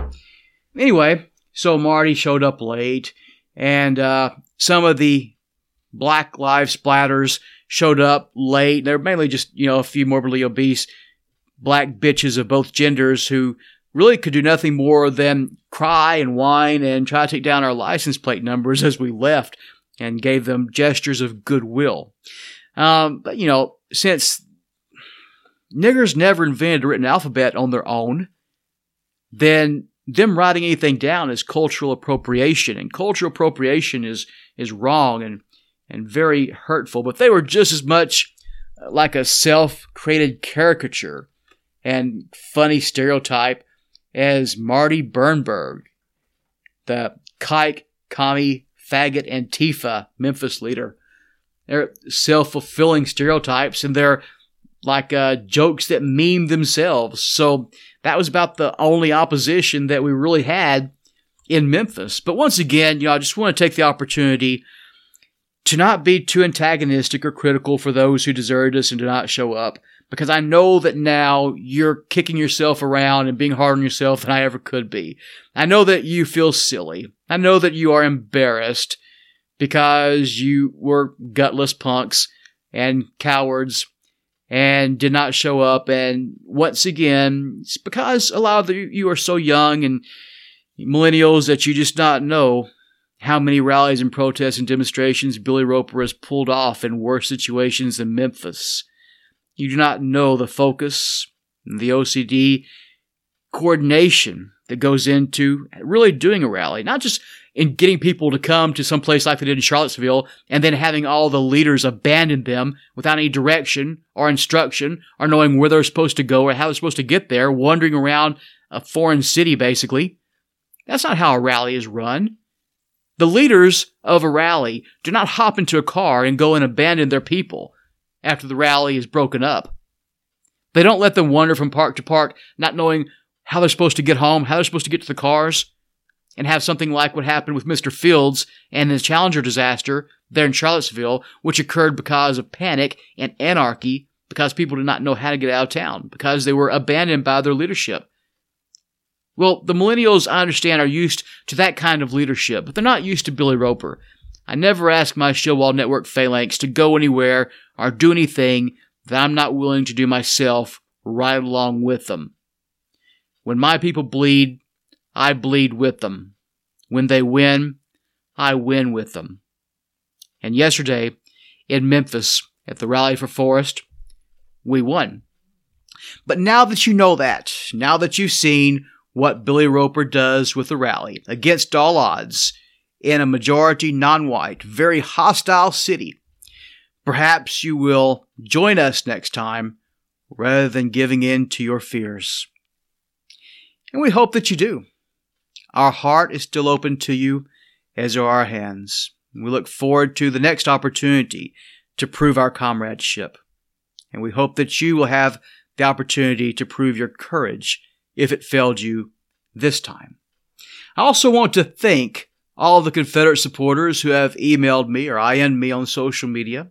C: Anyway, so Marty showed up late, and uh, some of the Black Lives Splatters showed up late. They're mainly just, you know, a few morbidly obese black bitches of both genders who really could do nothing more than cry and whine and try to take down our license plate numbers as we left, and gave them gestures of goodwill. Um, but, you know, since niggers never invented a written alphabet on their own, then them writing anything down is cultural appropriation, and cultural appropriation is is wrong and, and very hurtful. But they were just as much like a self-created caricature and funny stereotype as Marty Bernberg, the kike, commie, faggot, Antifa Memphis leader. They're self-fulfilling stereotypes, and they're like uh, jokes that meme themselves. So that was about the only opposition that we really had in Memphis. But once again, you know, I just want to take the opportunity to not be too antagonistic or critical for those who deserted us and did not show up, because I know that now you're kicking yourself around and being harder on yourself than I ever could be. I know that you feel silly. I know that you are embarrassed because you were gutless punks and cowards and did not show up. And once again, it's because a lot of the, you are so young and millennials that you just not know how many rallies and protests and demonstrations Billy Roper has pulled off in worse situations than Memphis. You do not know the focus, the O C D coordination that goes into really doing a rally. Not just in getting people to come to some place like they did in Charlottesville and then having all the leaders abandon them without any direction or instruction or knowing where they're supposed to go or how they're supposed to get there, wandering around a foreign city basically. That's not how a rally is run. The leaders of a rally do not hop into a car and go and abandon their people after the rally is broken up. They don't let them wander from park to park, not knowing how they're supposed to get home, how they're supposed to get to the cars, and have something like what happened with Mister Fields and the Challenger disaster there in Charlottesville, which occurred because of panic and anarchy, because people did not know how to get out of town, because they were abandoned by their leadership. Well, the millennials, I understand, are used to that kind of leadership, but they're not used to Billy Roper. I never ask my Showwall Network phalanx to go anywhere or do anything that I'm not willing to do myself right along with them. When my people bleed, I bleed with them. When they win, I win with them. And yesterday, in Memphis, at the Rally for Forest, we won. But now that you know that, now that you've seen what Billy Roper does with the rally, against all odds, in a majority non-white, very hostile city, perhaps you will join us next time rather than giving in to your fears. And we hope that you do. Our heart is still open to you, as are our hands. We look forward to the next opportunity to prove our comradeship. And we hope that you will have the opportunity to prove your courage if it failed you this time. I also want to thank all of the Confederate supporters who have emailed me or I M'd me on social media,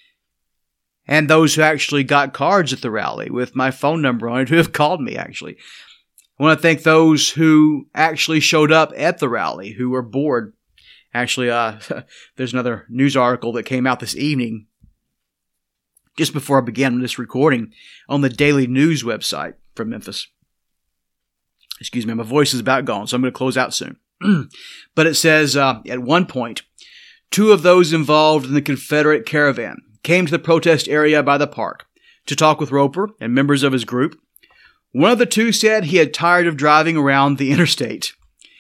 C: and those who actually got cards at the rally with my phone number on it, who have called me, actually. I want to thank those who actually showed up at the rally, who were bored. Actually, uh, there's another news article that came out this evening, just before I began this recording, on the Daily News website from Memphis. Excuse me, my voice is about gone, so I'm going to close out soon. But it says, uh, at one point, two of those involved in the Confederate caravan came to the protest area by the park to talk with Roper and members of his group. One of the two said he had tired of driving around the interstate.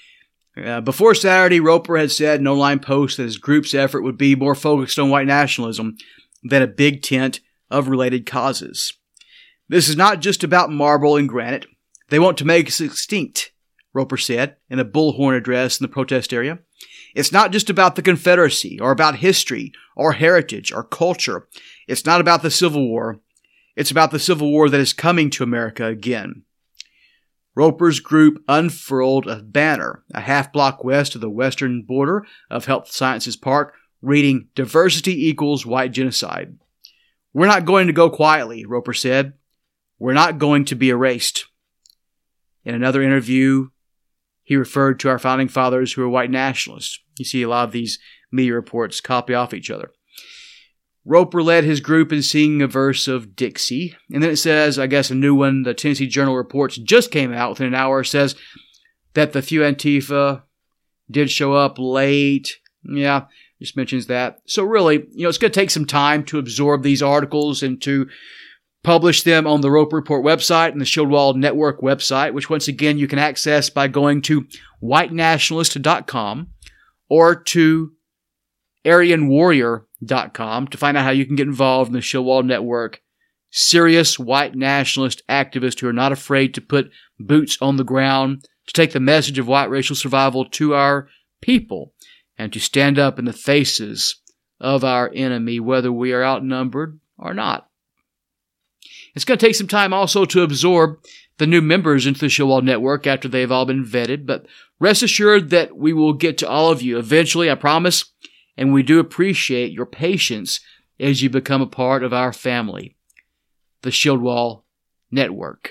C: Uh, before Saturday, Roper had said in an online post that his group's effort would be more focused on white nationalism than a big tent of related causes. This is not just about marble and granite. They want to make us extinct, Roper said in a bullhorn address in the protest area. It's not just about the Confederacy or about history or heritage or culture. It's not about the Civil War. It's about the Civil War that is coming to America again. Roper's group unfurled a banner a half block west of the western border of Health Sciences Park reading, "Diversity equals white genocide." We're not going to go quietly, Roper said. We're not going to be erased. In another interview, he referred to our founding fathers who were white nationalists. You see a lot of these media reports copy off each other. Roper led his group in singing a verse of Dixie. And then it says, I guess a new one, the Tennessee Journal reports just came out within an hour, says that the few Antifa did show up late. Yeah, just mentions that. So really, you know, it's going to take some time to absorb these articles and to publish them on the Roper Report website and the Showwall Network website, which once again you can access by going to white nationalist dot com or to aryan warrior dot com to find out how you can get involved in the Showwall Network. Serious white nationalist activists who are not afraid to put boots on the ground, to take the message of white racial survival to our people, and to stand up in the faces of our enemy, whether we are outnumbered or not. It's going to take some time also to absorb the new members into the Shieldwall Network after they've all been vetted, but rest assured that we will get to all of you eventually, I promise, and we do appreciate your patience as you become a part of our family, the Shieldwall Network.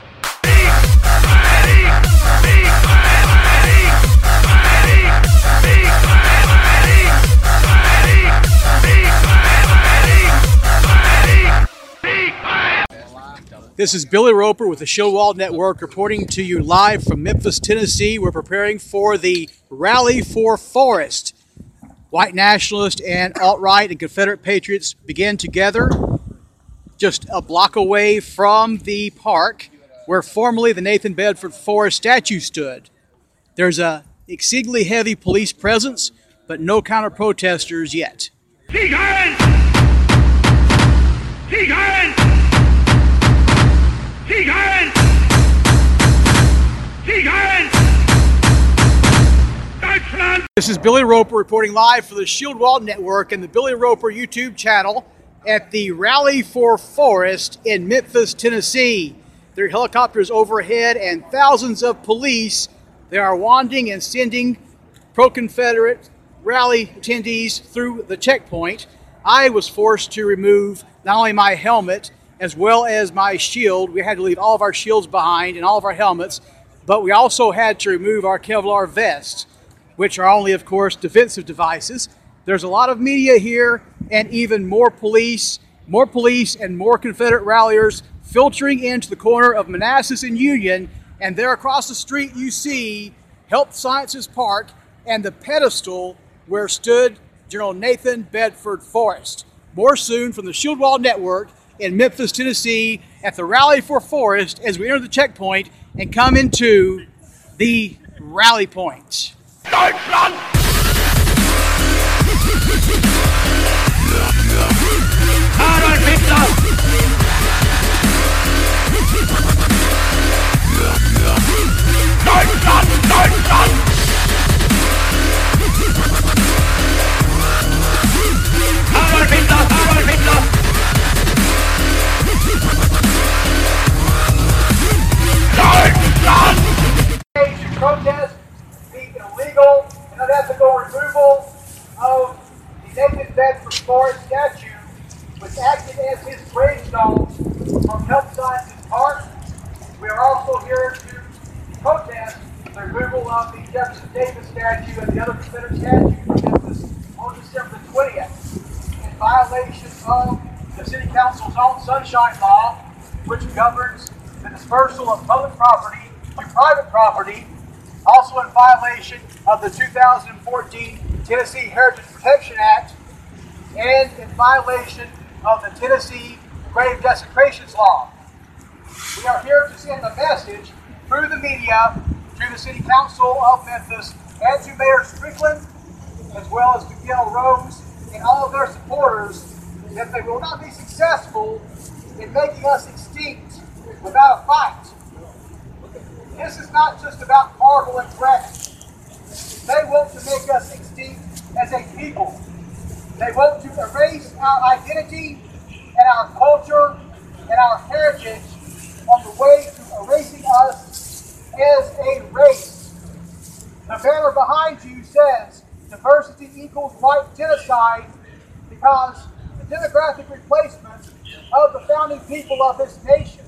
D: This is Billy Roper with the Shieldwall Network reporting to you live from Memphis, Tennessee. We're preparing for the Rally for Forest. White nationalists and alt-right and Confederate patriots began together just a block away from the park where formerly the Nathan Bedford Forrest statue stood. There's a exceedingly heavy police presence, but no counter-protesters yet.
E: Keep going! Keep going! Keep going! Keep going! Deutschland!
D: This is Billy Roper reporting live for the Shieldwall Network and the Billy Roper YouTube channel at the Rally for Forest in Memphis, Tennessee. There are helicopters overhead and thousands of police. They are wanding and sending pro-Confederate rally attendees through the checkpoint. I was forced to remove not only my helmet as well as my shield. We had to leave all of our shields behind and all of our helmets, but we also had to remove our Kevlar vests, which are only, of course, defensive devices. There's a lot of media here and even more police, more police and more Confederate ralliers filtering into the corner of Manassas and Union, and there across the street you see Health Sciences Park and the pedestal where stood General Nathan Bedford Forrest. More soon from the Shieldwall Network in Memphis, Tennessee at the Rally for Forest as we enter the checkpoint and come into the rally point.
E: Deutschland! Adolf Hitler! Deutschland! Deutschland! Adolf Hitler! Adolf Hitler!
D: Protest the illegal and unethical removal of the Nathan Bedford Forrest statue, which acted as his gravestone from Health Sciences Park. We are also here to protest the removal of the Jefferson Davis statue and the other Confederate statues from Memphis on December the twentieth, in violation of the City Council's own Sunshine Law, which governs the dispersal of public property to private property, also in violation of the two thousand fourteen Tennessee Heritage Protection Act, and in violation of the Tennessee Grave Desecrations Law. We are here to send a message through the media to the City Council of Memphis and to Mayor Strickland, as well as to Gail Rose and all of their supporters, that they will not be successful in making us extinct without a fight. This is not just about marble and granite. They want to make us extinct as a people. They want to erase our identity and our culture and our heritage on the way to erasing us as a race. The banner behind you says diversity equals white genocide, because the demographic replacement of the founding people of this nation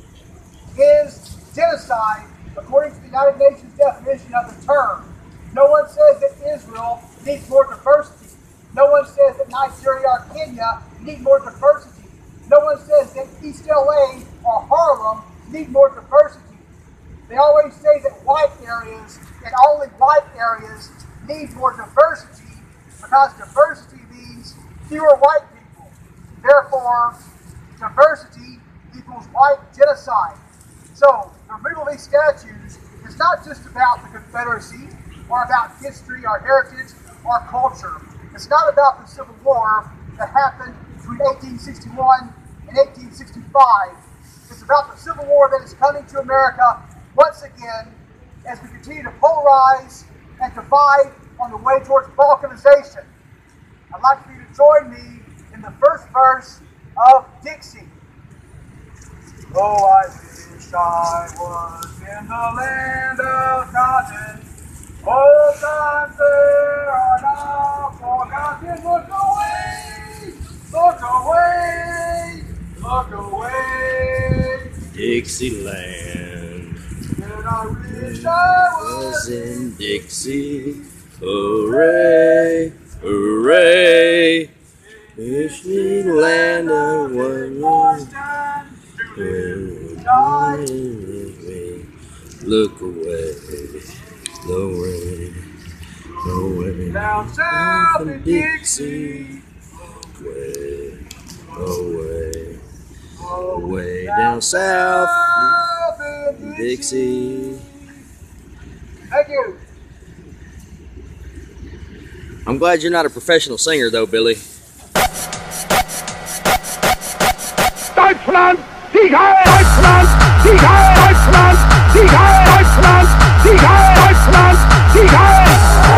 D: is genocide, according to the United Nations definition of the term. No one says that Israel needs more diversity. No one says that Nigeria or Kenya need more diversity. No one says that East L A or Harlem need more diversity. They always say that white areas and only white areas need more diversity, because diversity means fewer white people. Therefore, diversity equals white genocide. So, the removal of these statues is not just about the Confederacy or about history or heritage or culture. It's not about the Civil War that happened between eighteen sixty-one and eighteen sixty-five. It's about the Civil War that is coming to America once again as we continue to polarize and divide on the way towards balkanization. I'd like for you to join me in the first verse of Dixie. Oh, I wish I was in the land of cotton. Old times there are now forgotten. Look away, look away, look away.
F: Dixieland.
D: And I wish I was
F: Was in Dixie. Hooray, hooray. Dixieland, I was. Look away, away, away.
D: down south in Dixie.
F: Away, away, away down south in Dixie.
D: Thank you.
F: I'm glad you're not a professional singer, though, Billy.
E: Deutschland! Sieg Heil! Deutschland! Sieg Heil! Deutschland! Sieg Heil! Deutschland! Sieg Heil! Deutschland! Sieg Heil!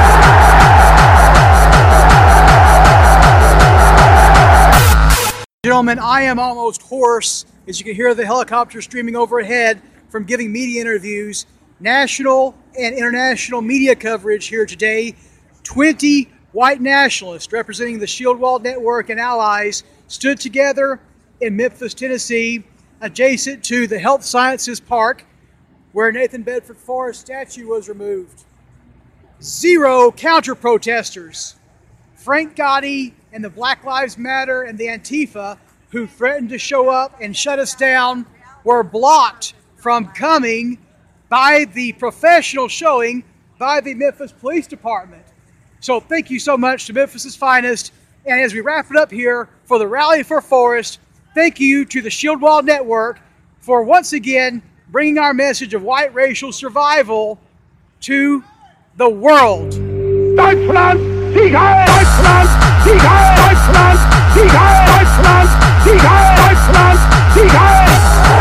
C: Gentlemen, I am almost hoarse as you can hear the helicopter streaming overhead from giving media interviews. National and international media coverage here today. twenty white nationalists representing the Shield Wall Network and allies stood together in Memphis, Tennessee, adjacent to the Health Sciences Park, where Nathan Bedford Forrest statue was removed. Zero counter-protesters. Frank Gotti and the Black Lives Matter and the Antifa, who threatened to show up and shut us down, were blocked from coming by the professional showing by the Memphis Police Department. So thank you so much to Memphis's finest. And as we wrap it up here for the Rally for Forrest, thank you to the Shield Wall Network for once again bringing our message of white racial survival to the world.
E: Deutschland! Sieg Heil! Deutschland! Sieg Heil! Deutschland! Sieg Heil! Deutschland! Sieg Heil! Deutschland! Sieg Heil!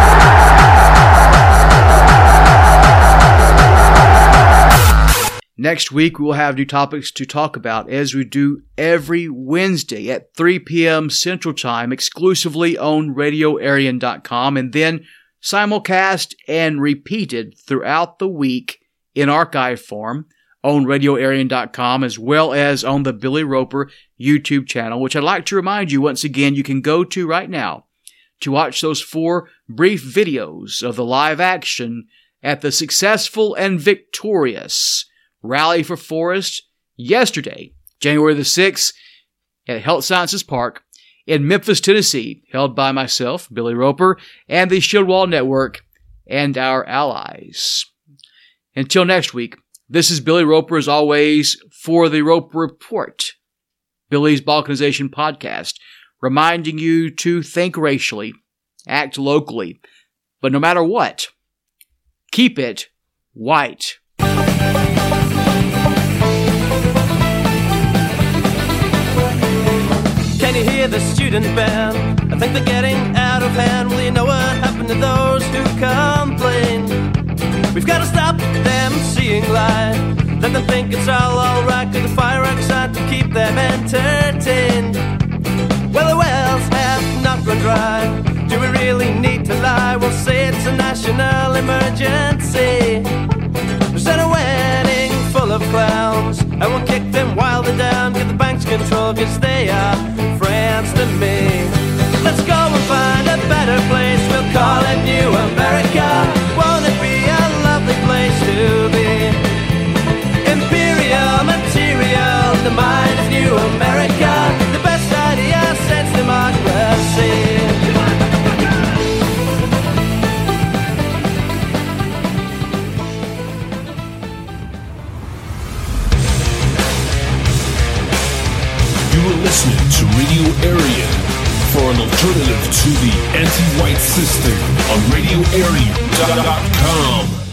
C: Next week, we will have new topics to talk about as we do every Wednesday at three p.m. Central Time, exclusively on radio arian dot com, and then simulcast and repeated throughout the week in archive form on radio arian dot com, as well as on the Billy Roper YouTube channel, which I'd like to remind you once again you can go to right now to watch those four brief videos of the live action at the successful and victorious Rally for Forrest yesterday, January the sixth, at Health Sciences Park in Memphis, Tennessee, held by myself, Billy Roper, and the Shield Wall Network and our allies. Until next week, this is Billy Roper, as always, for the Roper Report, Billy's Balkanization podcast, reminding you to think racially, act locally, but no matter what, keep it white.
B: Can you hear the student band? I think they're getting out of hand. Well, you know what happened to those who complain? We've got to stop them seeing light. Let them think it's all alright, cause the fireworks out to keep them entertained. Well, the wells have not run dry. Do we really need to lie? We'll say it's a national emergency. Send a wedding full of clowns, and we'll kick them while they're down. Give the banks control, cause they are friends to me. Let's go and find a better place. We'll call it New America. Won't it be a lovely place to be? Imperial material, the mind of New America. The best idea since democracy.
A: Listening to Radio Arian for an alternative to the anti-white system on radio arian dot com.